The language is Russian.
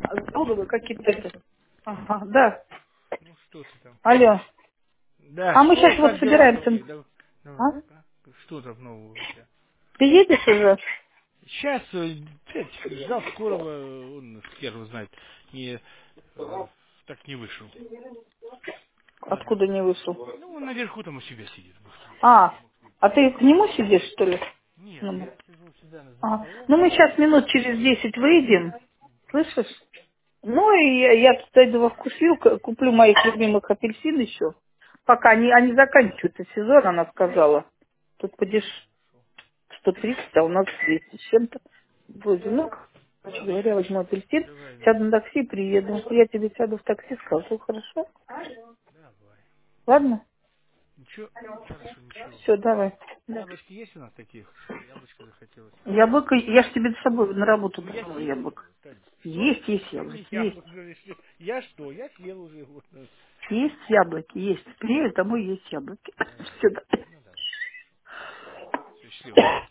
Долго какие-то это. Ага, да. Ну что ты там? Алло. Да, А мы что, сейчас вот как дела собираемся. новые? Да, А? как? Что там нового у тебя? Ты едешь уже? Сейчас, ждал скорого, он хер его знает, не, так не вышел. Откуда не вышел? Ну, он наверху там у себя сидит в Москве. А, а ты к нему сидишь, что ли? Нет, Ну, я сижу у себя за а. столом. Ну, мы сейчас минут через 10 выйдем. Слышишь? Ну, и я тут дойду во вкусвилку, куплю моих любимых апельсин еще. Пока они заканчиваются сезон, она сказала. Тут подешевле. 130, а у нас 200 с чем-то. Вроде, ну, короче говоря, возьму апельсин, Давай, сяду давай, на такси, приеду. Я тебе сяду в такси, скажу, хорошо? давай. Ладно? Ничего, хорошо, ничего. Все, давай. Да. Яблочки есть у нас такие? Что-то яблочко захотелось. Яблоко, я ж тебе с собой на работу Ну, я давала съел яблоко. его, Таня. Что? Есть Что мне яблоки, есть. яблоко? Я что? Я съел уже его. Есть яблоки, есть. Приедешь домой, есть яблоки. Давай. Все, да. Ну, давай. Все, счастливо.